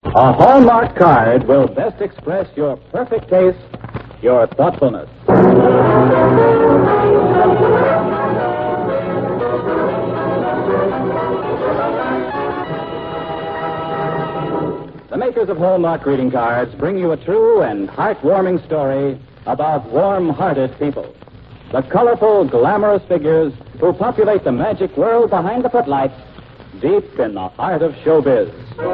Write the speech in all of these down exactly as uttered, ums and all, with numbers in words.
A Hallmark card will best express your perfect taste, your thoughtfulness. The makers of Hallmark greeting cards bring you a true and heartwarming story about warm-hearted people. The colorful, glamorous figures who populate the magic world behind the footlights, deep in the heart of showbiz.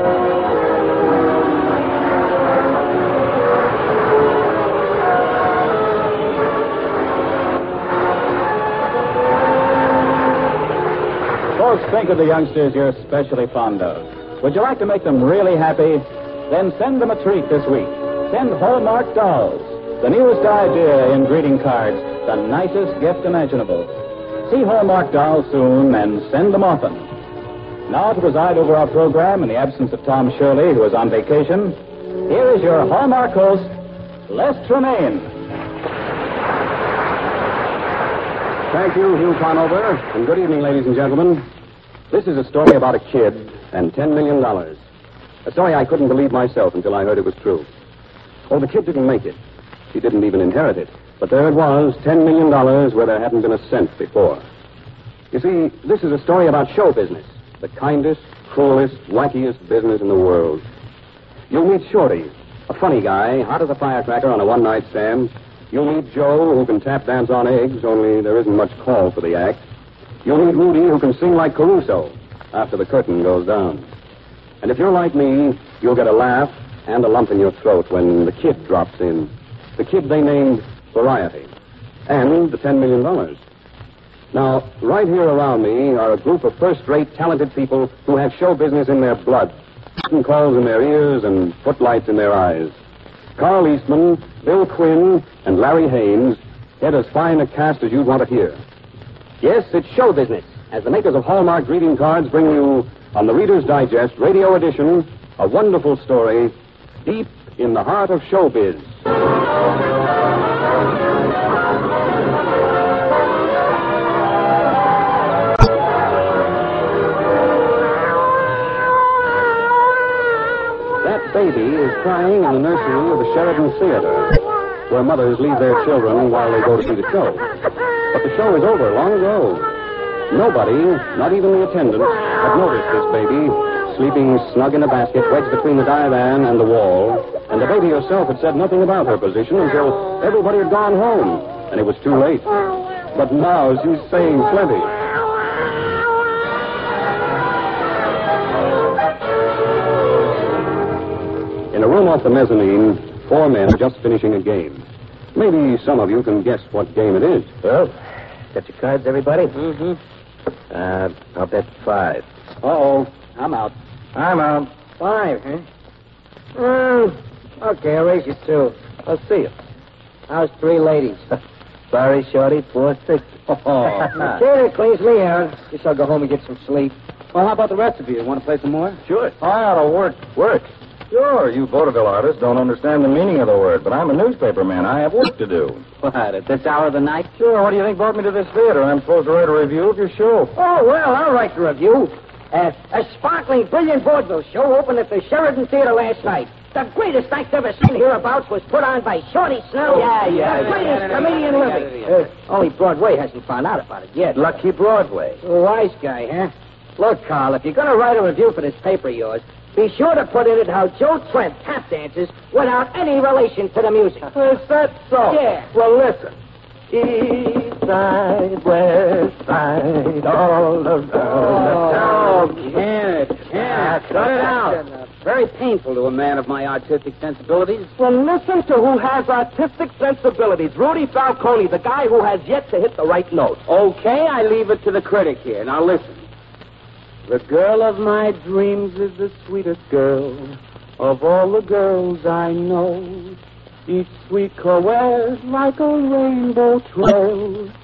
Folks, think of the youngsters you're especially fond of. Would you like to make them really happy? Then send them a treat this week. Send Hallmark dolls, the newest idea in greeting cards, the nicest gift imaginable. See Hallmark dolls soon and send them often. Now to preside over our program in the absence of Tom Shirley, who is on vacation, here is your Hallmark host, Les Tremaine. Thank you, Hugh Conover, and good evening, ladies and gentlemen. This is a story about a kid and ten million dollars. A story I couldn't believe myself until I heard it was true. Oh, the kid didn't make it. She didn't even inherit it. But there it was, ten million dollars where there hadn't been a cent before. You see, this is a story about show business, the kindest, cruelest, wackiest business in the world. You'll meet Shorty, a funny guy, hot as a firecracker on a one-night stand. You'll meet Joe, who can tap dance on eggs, only there isn't much call for the act. You'll meet Rudy, who can sing like Caruso after the curtain goes down. And if you're like me, you'll get a laugh and a lump in your throat when the kid drops in. The kid they named Variety. And the ten million dollars. Now, right here around me are a group of first-rate, talented people who have show business in their blood, curtain calls in their ears and footlights in their eyes. Carl Eastman, Bill Quinn, and Larry Haynes head as fine a cast as you'd want to hear. Yes, it's show business, as the makers of Hallmark greeting cards bring you, on the Reader's Digest radio edition, a wonderful story, deep in the heart of showbiz. That baby is crying in the nursery of the Sheridan Theater, where mothers leave their children while they go to see the show. But the show is over long ago. Nobody, not even the attendant, had noticed this baby sleeping snug in a basket wedged between the divan and the wall, and the baby herself had said nothing about her position until everybody had gone home, and it was too late. But now she's saying plenty. In a room off the mezzanine, four men are just finishing a game. Maybe some of you can guess what game it is. Well, got your cards, everybody? Mm-hmm. Uh, I'll bet five. Uh-oh. I'm out. I'm out. Five, huh? Mm, okay, I'll raise you two. I'll see you. How's three ladies? Sorry, Shorty, four six. Okay, that cleans me out. Guess I'll go home and get some sleep. Well, how about the rest of you? Want to play some more? Sure. I ought to work. Work? Sure, you vaudeville artists don't understand the meaning of the word, but I'm a newspaper man. I have work to do. What, at this hour of the night? Sure, what do you think brought me to this theater? I'm supposed to write a review of your show. Oh, well, I'll write the review. Uh, a sparkling, brilliant vaudeville show opened at the Sheridan Theater last night. The greatest act ever seen hereabouts was put on by Shorty Snell. Yeah, yeah, The yeah, greatest yeah, yeah, comedian yeah, living. yeah, yeah, yeah. Uh, only Broadway hasn't found out about it yet. Lucky Broadway. A wise guy, huh? Look, Carl, if you're going to write a review for this paper of yours, be sure to put in it how Joe Trent tap dances without any relation to the music. Is that so? Yeah. Well, listen. East side, west side, all around Oh, the town. can it, can it. Cut it out. Very painful to a man of my artistic sensibilities. Well, listen to who has artistic sensibilities. Rudy Falcone, the guy who has yet to hit the right note. Okay, I leave it to the critic here. Now listen. The girl of my dreams is the sweetest girl of all the girls I know. Each sweet caress like a rainbow trail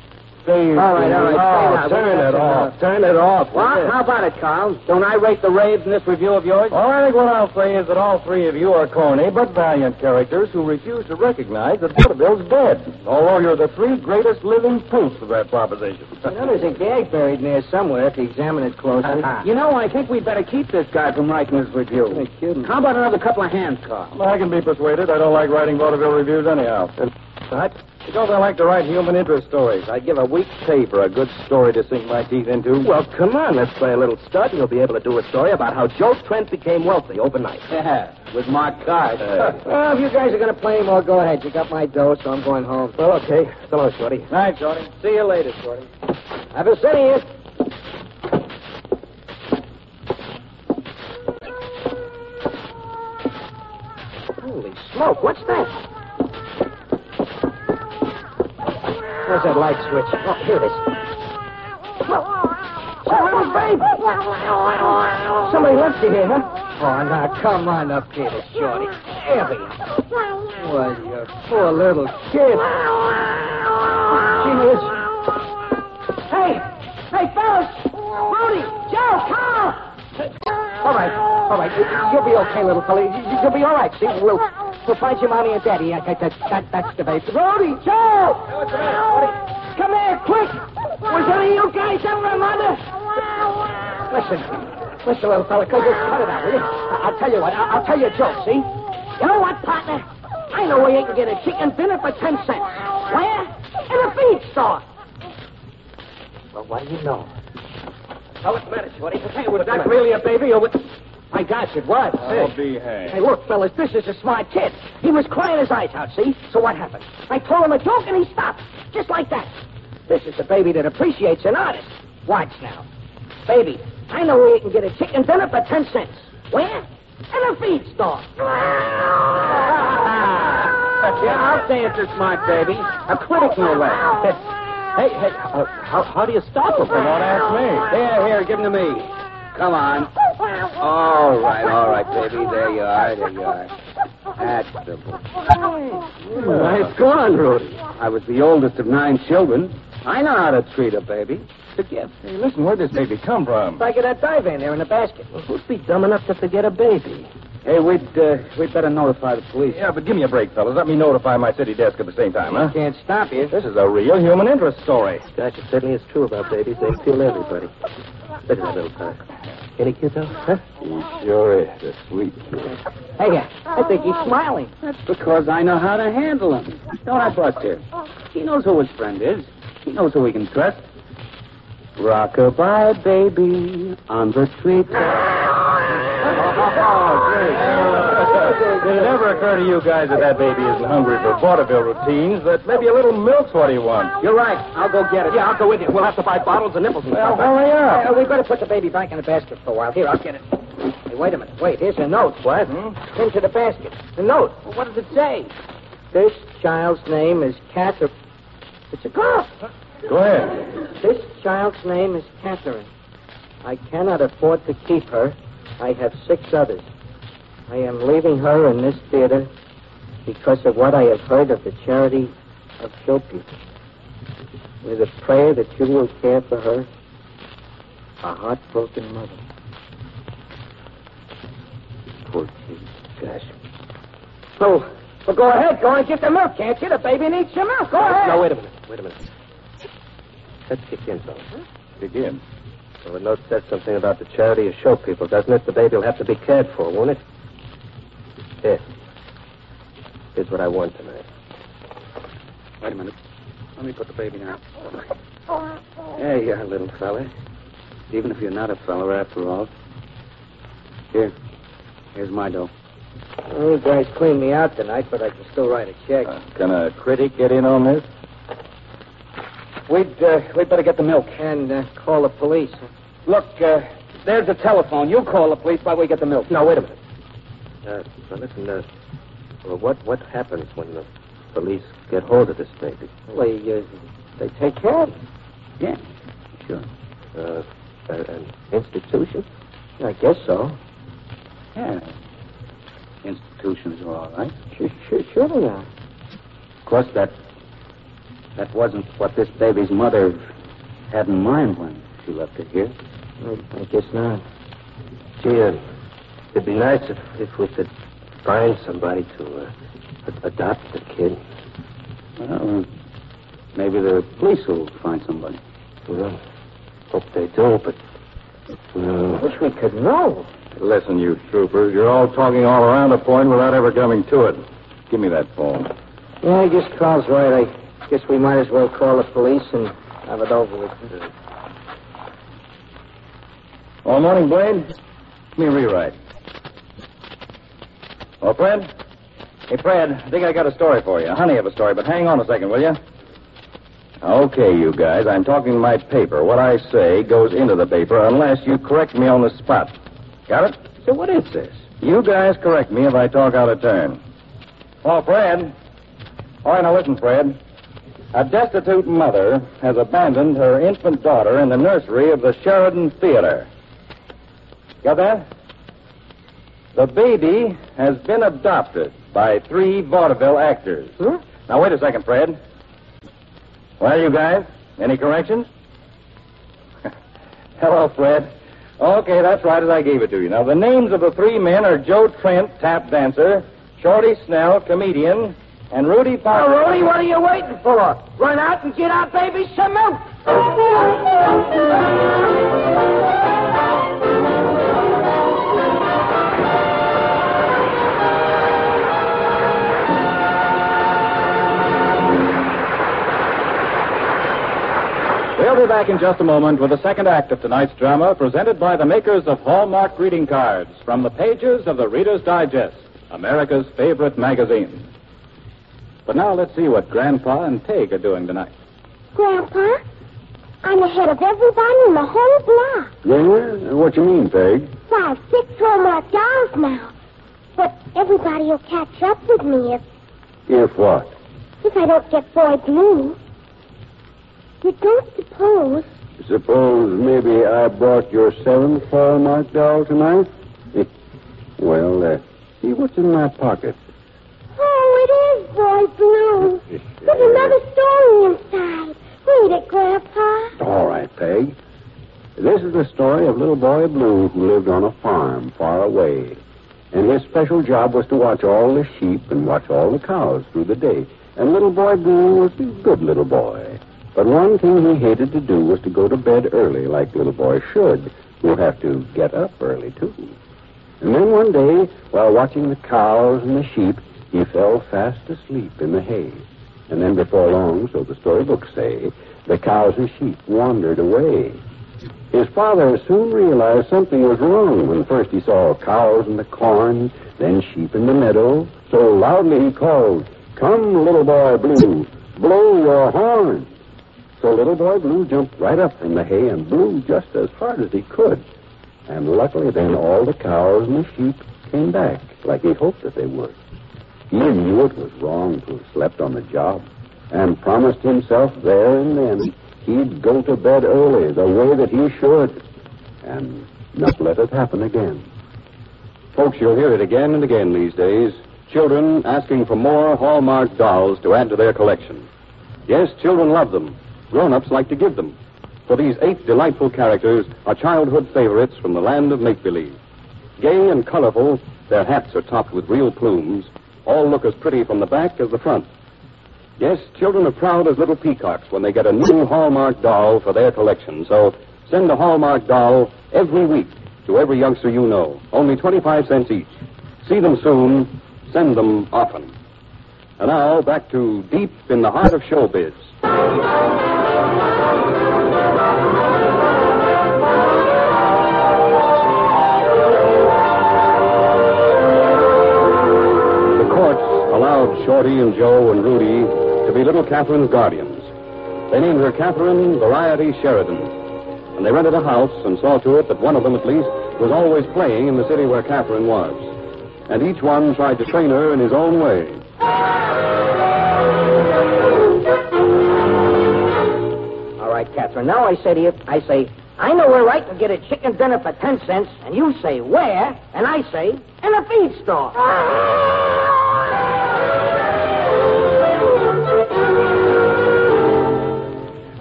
Steve. All right, all right. Oh, Stay now. turn it off. Turn it off. What? How about it, Carl? Don't I rate the raves in this review of yours? Well, I think what I'll say is that all three of you are corny but valiant characters who refuse to recognize that Vaudeville's dead, although you're the three greatest living proofs of that proposition. You know, there's a gag buried in there somewhere if you examine it closely. You know, I think we'd better keep this guy from writing his review. You're kidding. How about another couple of hands, Carl? Well, I can be persuaded. I don't like writing vaudeville reviews anyhow. What? Because I like to write human interest stories. I'd give a week's pay for a good story to sink my teeth into. Well, come on, let's play a little stud, and you'll be able to do a story about how Joe Trent became wealthy overnight. Yeah, with Mark Card. Well, if you guys are going to play any more, go ahead. You got my dough, so I'm going home. Well, okay. So long, Shorty. Night, Shorty. See you later, Shorty. Have a city here. Holy smoke, what's that? Where's that light switch? Oh, here it is. Oh, little baby. Somebody left you here, huh? Oh, now, come on up here, Shorty. There we are. Well, you poor little kid. Gee whiz. Hey! Hey, fellas! Rudy! Joe! Carl! All right, all right. You'll be okay, little fella. You- You'll be all right. See, we'll, we'll find your mommy and daddy. That, that, that, that's the baby. Rudy! Joe! Come here, quick! Was any of you guys ever a mother? Listen, listen, little fella, could you cut it out, will you? I- I'll tell you what. I'll, I'll tell you a joke, see? You know what, partner? I know where you can get a chicken dinner for ten cents. Where? In a feed store. Well, what do you know? Oh, what's the matter, Shorty? Hey, was that really a baby, or was... My gosh, it was. I'll be hanged. Hey, look, fellas, this is a smart kid. He was crying his eyes out, see? So what happened? I told him a joke, and he stopped. Just like that. This is a baby that appreciates an artist. Watch now. Baby, I know where you can get a chicken dinner for ten cents. Where? In a feed store. Yeah, I'll say it's a smart baby. A critic, no less. Hey, hey, uh, how, how do you stop him? Don't ask me. Here, here, give him to me. Come on. All right, all right, baby. There you are, there you are. That's the boy. Nice gone, Rudy. I was the oldest of nine children. I know how to treat a baby. It's a gift. Hey, listen, where'd this baby come from? Back of that dive in there in the basket. Who'd be dumb enough to forget a baby? Hey, we'd, uh, we'd better notify the police. Yeah, but give me a break, fellas. Let me notify my city desk at the same time, huh? Can't stop you. This is a real human interest story. Gosh, it certainly is true about babies. They kill everybody. Look at that little fella. Any cute, though? Huh? He sure is a sweet kid. Hey, I think he's smiling. That's because I know how to handle him. Don't I, Buster? He knows who his friend is. He knows who he can trust. Rock-a-bye, baby, on the street. Did it ever occur to you guys that that baby isn't hungry for vaudeville routines, that maybe a little milk's what he wants? You're right. I'll go get it. Yeah, I'll go with you. We'll have to buy bottles and nipples and Well, stuff. hurry up. Uh, we better put the baby back in the basket for a while. Here, I'll get it. Hey, wait a minute. Wait, here's a note. What? Hmm? Into the basket. The note. Well, what does it say? This child's name is Catherine. It's a girl. Go ahead. This child's name is Catherine. I cannot afford to keep her. I have six others. I am leaving her in this theater because of what I have heard of the charity of show people. With a prayer that you will care for her, a heartbroken mother. Poor kid. Gosh. So, well, go ahead. Go and get the milk, can't you? The baby needs some milk. Go ahead. No, wait a minute. Wait a minute. Let's kick in, fellas. Huh? Begin. Well, the note says something about the charity of show people, doesn't it? The baby will have to be cared for, won't it? Here. Here's what I want tonight. Wait a minute. Let me put the baby down. There you are, little fella. Even if you're not a fella after all. Here. Here's my dough. Well, you guys cleaned me out tonight, but I can still write a check. Uh, can a critic get in on this? We'd, uh, we'd better get the milk. And uh, call the police. Look, uh, there's the telephone. You call the police while we get the milk. No, wait a minute. Uh, now listen, uh, well, what, what happens when the police get hold of this baby? They, uh, they take care of it. Yeah, sure. Uh, a- an institution? I guess so. Yeah. Institutions are all right. Sure, sure, sure they are. Of course, that That wasn't what this baby's mother had in mind when she left it here. I, I guess not. Gee, uh, it'd be nice if, if we could find somebody to uh, ad- adopt the kid. Well, maybe the police will find somebody. Well, hope they do, but... Uh, Wish we could know. Listen, you troopers, you're all talking all around the point without ever coming to it. Give me that phone. Yeah, I guess Carl's right. I guess we might as well call the police and have it over with. All morning, Blade. Give me a rewrite. Oh, Fred? Hey, Fred, I think I got a story for you. A honey of a story, but hang on a second, will you? Okay, you guys, I'm talking my paper. What I say goes into the paper unless you correct me on the spot. Got it? So what is this? You guys correct me if I talk out of turn. Oh, Fred. All right, now listen, Fred. A destitute mother has abandoned her infant daughter in the nursery of the Sheridan Theater. Got that? The baby has been adopted by three vaudeville actors. Huh? Now, wait a second, Fred. Well, you guys, any corrections? Hello, Fred. Okay, that's right as I gave it to you. Now, the names of the three men are Joe Trent, tap dancer, Shorty Snell, comedian, and Rudy Parker. Now, Rudy, what are you waiting for? Run out and get our baby some milk. We'll be back in just a moment with the second act of tonight's drama, presented by the makers of Hallmark greeting cards from the pages of the Reader's Digest, America's favorite magazine. But now let's see what Grandpa and Peg are doing tonight. Grandpa, I'm ahead of everybody in the whole block. Yeah? What you mean, Peg? Why, six Hallmark dolls now. But everybody will catch up with me if, If what? if I don't get Boy Blue. You don't suppose... Suppose maybe I brought your seventh Hallmark doll tonight? Well, uh, see what's in my pocket. Oh, it is Boy Blue. There's another story inside. Read it, Grandpa. All right, Peg. This is the story of little Boy Blue who lived on a farm far away. And his special job was to watch all the sheep and watch all the cows through the day. And little Boy Blue was a good little boy. But one thing he hated to do was to go to bed early like little boys should, who have to get up early, too. And then one day, while watching the cows and the sheep, he fell fast asleep in the hay. And then before long, so the storybooks say, the cows and sheep wandered away. His father soon realized something was wrong when first he saw cows in the corn, then sheep in the meadow. So loudly he called, "Come, little Boy Blue, blow your horn." So little Boy Blue jumped right up from the hay and blew just as hard as he could. And luckily then all the cows and the sheep came back like he hoped that they would. He knew it was wrong to have slept on the job and promised himself there and then he'd go to bed early the way that he should and not let it happen again. Folks, you'll hear it again and again these days. Children asking for more Hallmark dolls to add to their collection. Yes, children love them. Grown-ups like to give them. For these eight delightful characters are childhood favorites from the land of make-believe. Gay and colorful, their hats are topped with real plumes. All look as pretty from the back as the front. Yes, children are proud as little peacocks when they get a new Hallmark doll for their collection. So send a Hallmark doll every week to every youngster you know. Only twenty-five cents each. See them soon. Send them often. And now, back to Deep in the Heart of Showbiz. Allowed Shorty and Joe and Rudy to be little Catherine's guardians. They named her Catherine Variety Sheridan. And they rented a house and saw to it that one of them, at least, was always playing in the city where Catherine was. And each one tried to train her in his own way. All right, Catherine, now I say to you, I say, I know where I can get a chicken dinner for ten cents, and you say where, and I say, in a feed store.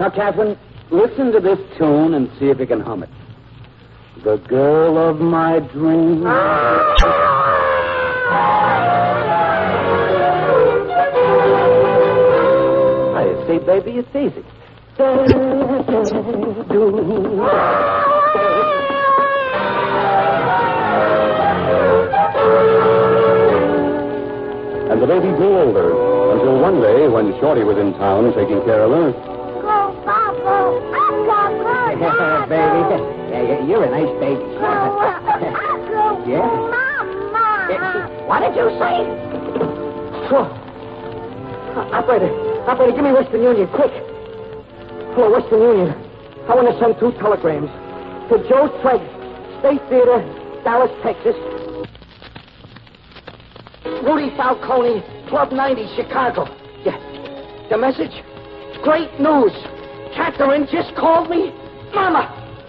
Now, Catherine, listen to this tune and see if you can hum it. The girl of my dreams. I see, baby, it's easy. And the baby grew older, until one day, when Shorty was in town taking care of her, Go, Papa. Uncle, Baby, yeah, you're a nice baby. Uncle. Yeah? Mama. What did you say? Oh. Operator, operator, give me Western Union, quick. Hello, Western Union. I want to send two telegrams. To Joe Trigg, State Theater, Dallas, Texas. Rudy Falcone, Club ninety, Chicago. Yeah. The message? Great news. Catherine just called me Mama.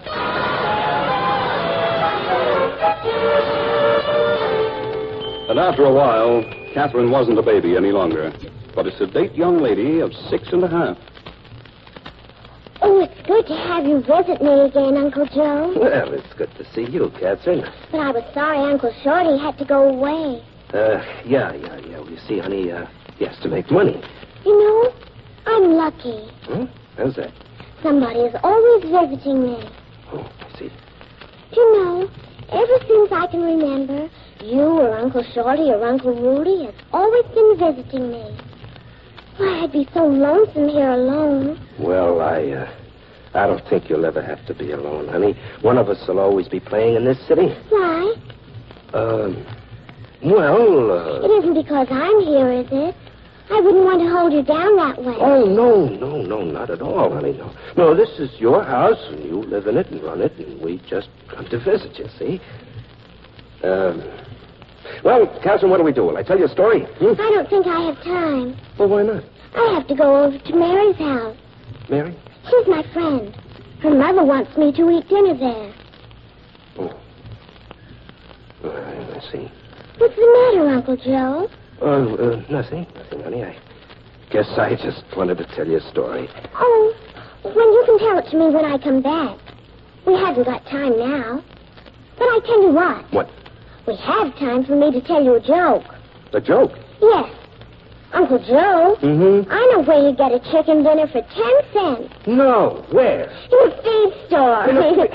and after a while, Catherine wasn't a baby any longer, but a sedate young lady of six and a half. Oh, it's good to have you visit me again, Uncle Joe. Well, it's good to see you, Catherine. But I was sorry Uncle Shorty had to go away. Uh, yeah, yeah, yeah. Well, you see, honey, uh, he has to make money. You know, I'm lucky. Hmm? How's that? Somebody is always visiting me. Oh, I see. Do you know, ever since I can remember, you or Uncle Shorty or Uncle Rudy has always been visiting me. Why, I'd be so lonesome here alone. Well, I, uh, I don't think you'll ever have to be alone, honey. One of us will always be playing in this city. Why? Um, well, uh... It isn't because I'm here, is it? I wouldn't want to hold you down that way. Oh, no, no, no, not at all, honey, no. No, this is your house, and you live in it and run it, and we just come to visit you, see? Um, well, Catherine, what do we do? Will I tell you a story? Hmm? I don't think I have time. Well, why not? I have to go over to Mary's house. Mary? She's my friend. Her mother wants me to eat dinner there. Oh. Uh, I see. What's the matter, Uncle Joe? Oh, uh, nothing. Nothing, honey. I guess I just wanted to tell you a story. Oh, when you can tell it to me when I come back. We haven't got time now. But I tell you what. What? We have time for me to tell you a joke. A joke? Yes. Uncle Joe, Mm-hmm. I know where you get a chicken dinner for ten cents. No. Where? In a feed store.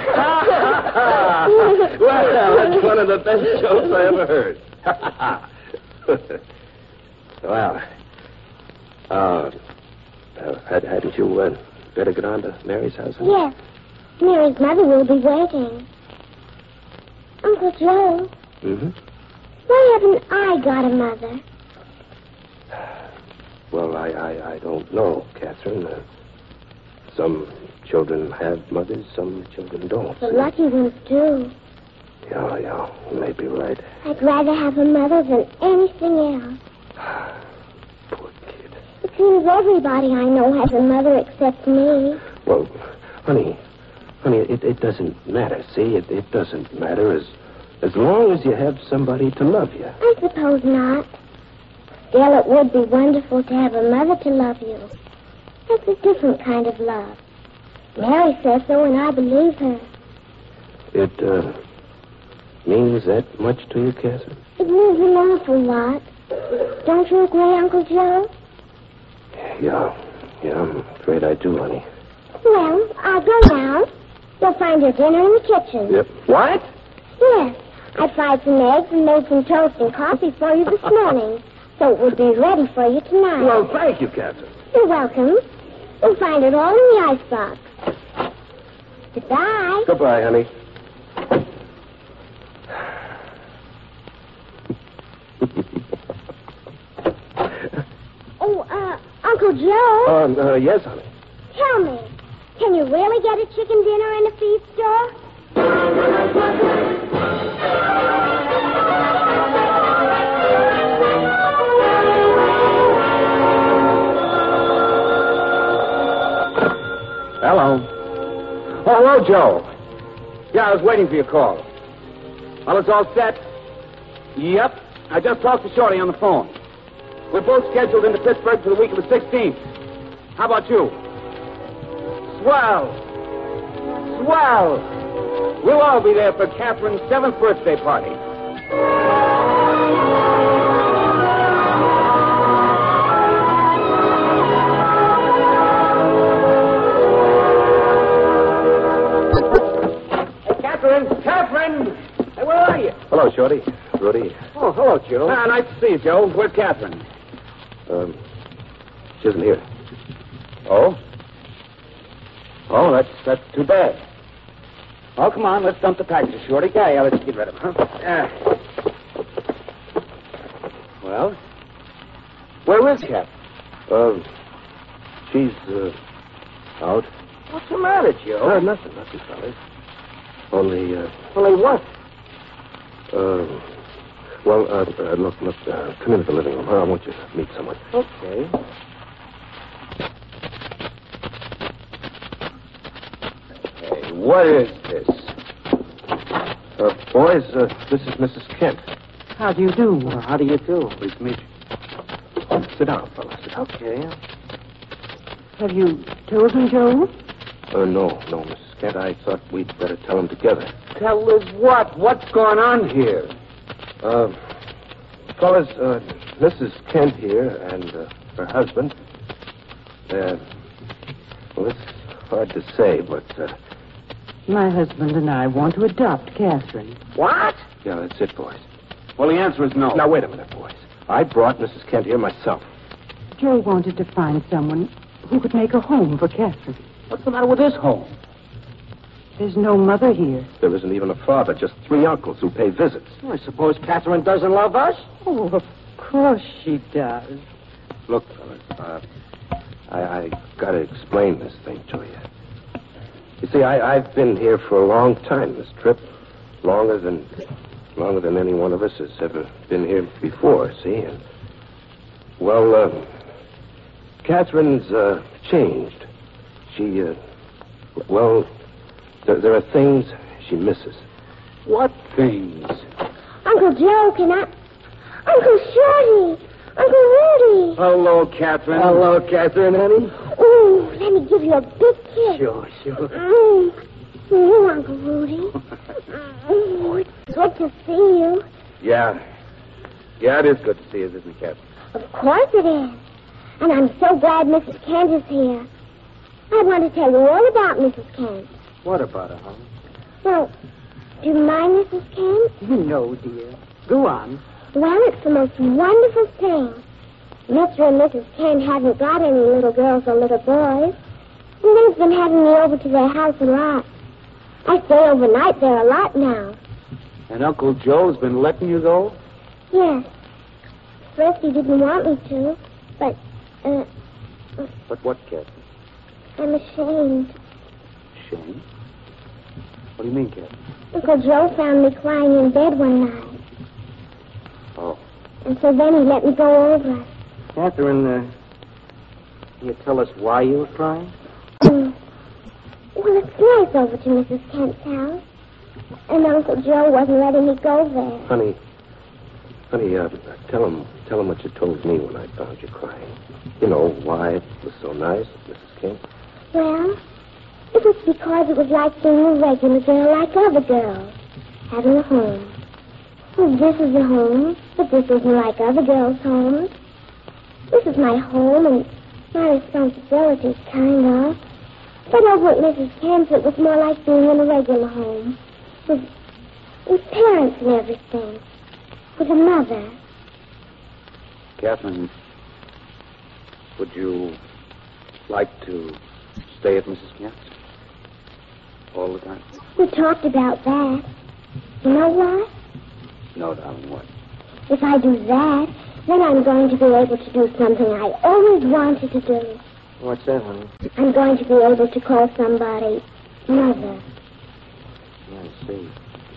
Well, that's one of the best jokes I ever heard. Well, uh, uh, had, hadn't you uh, better get on to Mary's house? Honey? Yes. Mary's mother will be waiting. Uncle Joe, Mm-hmm. why haven't I got a mother? Well, I, I, I don't know, Catherine. Uh, some children have mothers, some children don't. The lucky ones do. Yeah, yeah, you may be right. I'd rather have a mother than anything else. Poor kid. It seems everybody I know has a mother except me. Well, honey, honey, it, it doesn't matter, see? It, it doesn't matter as, as long as you have somebody to love you. I suppose not. Still, it would be wonderful to have a mother to love you. That's a different kind of love. Mary says so, and I believe her. It, uh, means that much to you, Catherine? It means an awful lot. Don't you agree, Uncle Joe? Yeah, yeah, I'm afraid I do, honey. Well, I'll go now. You'll find your dinner in the kitchen. Yep. What? Yes. I fried some eggs and made some toast and coffee for you this morning, so it will be ready for you tonight. Well, thank you, Catherine. You're welcome. You'll find it all in the icebox. Goodbye. Goodbye, honey. Oh, uh, Uncle Joe, Um, uh, yes, honey. tell me, can you really get a chicken dinner in a feed store? Hello. Oh, hello, Joe. Yeah, I was waiting for your call. Well, it's all set? Yep. I just talked to Shorty on the phone. We're both scheduled into Pittsburgh for the week of the sixteenth. How about you? Swell. Swell. We'll all be there for Catherine's seventh birthday party. Hey, Catherine! Catherine! Hey, where are you? Hello, Shorty. Rudy. Oh, hello, Joe. Ah, nice to see you, Joe. Where's Catherine? Um, she isn't here. Oh? Oh, that's that's too bad. Oh, come on, let's dump the packages, Shorty. Yeah, yeah, let's get rid of them, huh? Yeah. Well, where is Cat? Um, she's, uh, out. What's the matter, Joe? Uh, nothing, nothing, fellas. Only, uh, Only what? uh, well, uh, uh look, look, uh, come into the living room. Huh? I want you to meet someone. Okay. Hey, what is this? Uh, boys, uh, this is Missus Kent. How do you do? How do you do? Pleased to meet you. Sit down, fellas. Sit down. Okay. Have you told him, Joe? Uh, no, no, Missus Kent. I thought we'd better tell them together. Tell us what? What's going on here? Uh, fellas, uh, Missus Kent here and uh, her husband. Uh, well, it's hard to say, but, uh, My husband and I want to adopt Catherine. What? yeah, that's it, boys. Well, the answer is no. Now, wait a minute, boys. I brought Missus Kent here myself. Joe wanted to find someone who could make a home for Catherine. What's the matter with this home? There's no mother here. There isn't even a father, just three uncles who pay visits. I suppose Catherine doesn't love us? Oh, of course she does. Look, fellas, uh, I, I got to explain this thing to you. You see, I, I've been here for a long time, this trip. Longer than longer than any one of us has ever been here before, see? And, well, uh, Catherine's uh, changed. She, uh, well, there, there are things she misses. What things? Uncle Joe, can I... Uncle Shorty! Uncle Rudy! Hello, Catherine. Hello, Catherine, honey. Ooh, let me give you a big kiss. Sure, sure. Mm. You, Uncle Rudy. Mm. It's good to see you. Yeah. Yeah, it is good to see you, isn't it, Catherine? Of course it is. And I'm so glad Missus Kent is here. I want to tell you all about Missus Kent. What about her, huh? Well, do you mind Missus Kent? No, dear. Go on. Well, it's the most wonderful thing. Mister and Missus Kent haven't got any little girls or little boys. And they've been having me over to their house a lot. I stay overnight there a lot now. And Uncle Joe's been letting you go? Yes. First he didn't want me to, but, uh, But what, Catherine? I'm ashamed. Shame? What do you mean, Catherine? Uncle Joe found me crying in bed one night. Oh. And so then he let me go over. Catherine, uh, can you tell us why you were crying? Mm. Well, it's nice over to Missus Kent's house. And Uncle Joe wasn't letting me go there. Honey, honey, uh, tell him, tell him what you told me when I found you crying. You know why it was so nice, Missus Kent. Well, it was because it was like being a regular girl like other girls, having a home. Well, this is a home, but this isn't like other girls' homes. This is my home and my responsibility, kind of. But over at Missus Kent's, it was more like being in a regular home. With, with parents and everything. With a mother. Catherine, would you like to stay at Missus Kent's? All the time? We talked about that. You know what? No, darling, what? If I do that, then I'm going to be able to do something I always wanted to do. What's that, honey? I'm going to be able to call somebody mother. I see.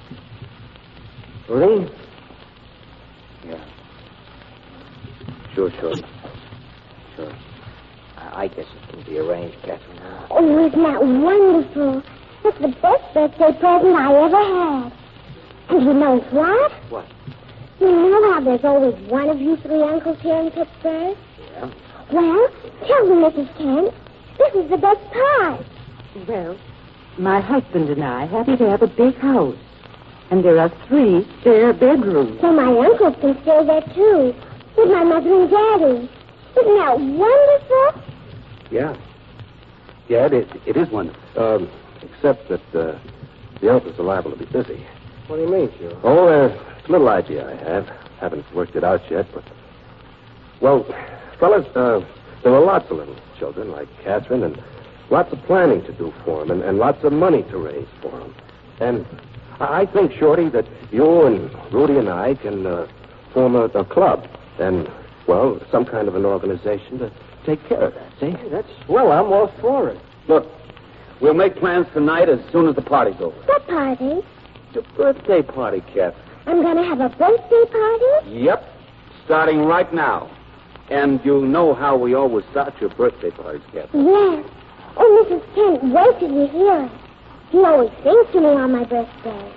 Rudy? Yeah. Sure, sure. Sure. I, I guess it can be arranged, Catherine. Oh, isn't that wonderful? That's the best birthday present I ever had. And you know what? What? You know how there's always one of you three uncles here in Pittsburgh? Yeah. Well, tell them, Missus Kent. This is the best part. Well, my husband and I happen to have a big house. And there are three spare bedrooms. So my uncles can stay there, too. With my mother and daddy. Isn't that wonderful? Yeah. Yeah, it is. It is wonderful. Um, except that uh, the uncles are liable to be busy. What do you mean, Joe? Oh, there's a little idea I have. Haven't worked it out yet, but... Well, fellas, uh, there are lots of little children like Catherine, and lots of planning to do for them, and, and lots of money to raise for them. And I I think, Shorty, that you and Rudy and I can uh, form a, a club and, well, some kind of an organization to take care of that, see? That's well, I'm all for it. Look, we'll make plans tonight as soon as the party's over. What party? It's a birthday party, Kath. I'm going to have a birthday party? Yep. Starting right now. And you know how we always start your birthday parties, Kath. Yes. Oh, Missus Kent, wait till you hear it. He always sings to me on my birthday.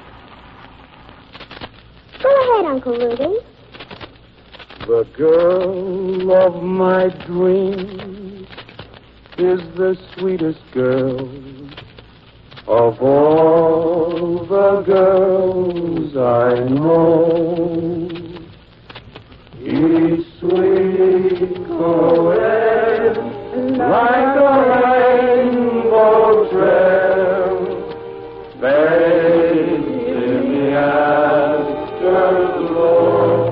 Go ahead, Uncle Rudy. The girl of my dreams is the sweetest girl of all the girls I know. Each sweet caress like a rainbow trail fades in the afterglow.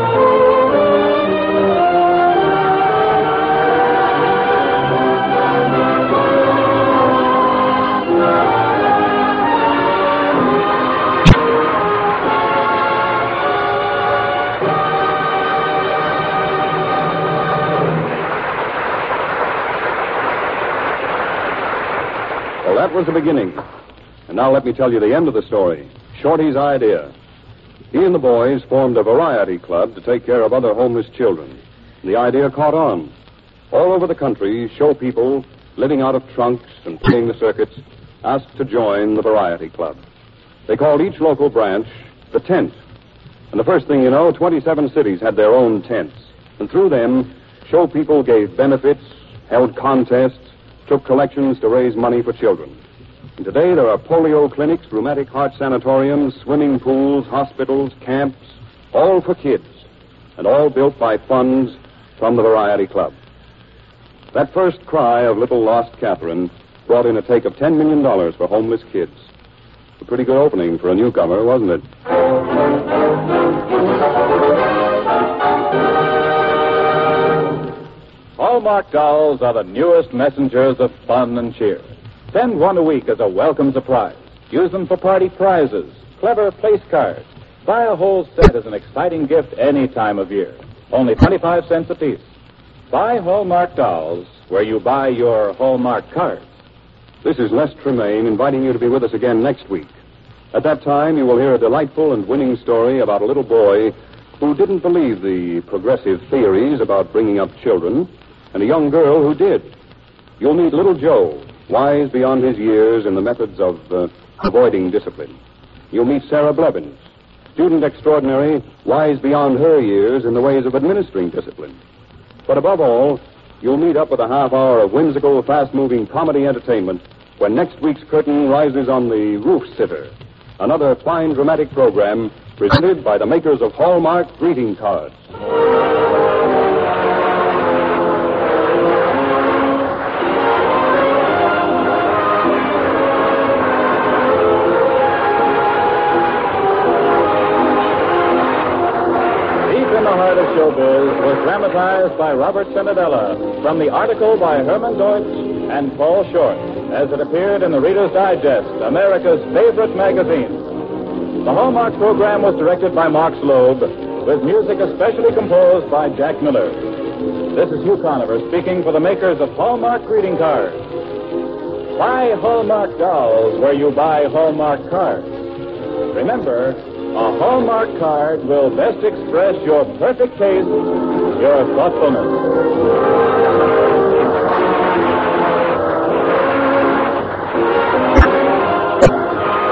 Well, that was the beginning. And now let me tell you the end of the story. Shorty's idea. He and the boys formed a variety club to take care of other homeless children. And the idea caught on. All over the country, show people living out of trunks and playing the circuits asked to join the variety club. They called each local branch the tent. And the first thing you know, twenty-seven cities had their own tents. And through them, show people gave benefits, held contests, took collections to raise money for children. And today there are polio clinics, rheumatic heart sanatoriums, swimming pools, hospitals, camps, all for kids, and all built by funds from the Variety Club. That first cry of little lost Catherine brought in a take of ten million dollars for homeless kids. A pretty good opening for a newcomer, wasn't it? Hallmark dolls are the newest messengers of fun and cheer. Send one a week as a welcome surprise. Use them for party prizes, clever place cards. Buy a whole set as an exciting gift any time of year. Only twenty-five cents apiece. Buy Hallmark dolls where you buy your Hallmark cards. This is Les Tremaine inviting you to be with us again next week. At that time, you will hear a delightful and winning story about a little boy who didn't believe the progressive theories about bringing up children, and a young girl who did. You'll meet little Joe, wise beyond his years in the methods of uh, avoiding discipline. You'll meet Sarah Blevins, student extraordinary, wise beyond her years in the ways of administering discipline. But above all, you'll meet up with a half hour of whimsical, fast-moving comedy entertainment when next week's curtain rises on The Roof Sitter, another fine dramatic program presented by the makers of Hallmark greeting cards. Showbiz was dramatized by Robert Cinderella from the article by Herman Deutsch and Paul Short as it appeared in the Reader's Digest, America's favorite magazine. The Hallmark program was directed by Mark Slobe with music especially composed by Jack Miller. This is Hugh Conover speaking for the makers of Hallmark greeting cards. Buy Hallmark dolls where you buy Hallmark cards. Remember, a Hallmark card will best express your perfect taste, your thoughtfulness.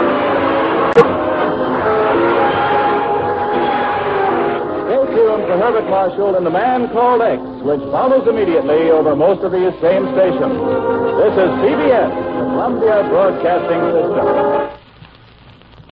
Stay tuned for Margaret Marshall in The Man Called X, which follows immediately over most of these same stations. This is C B S, the Columbia Broadcasting System.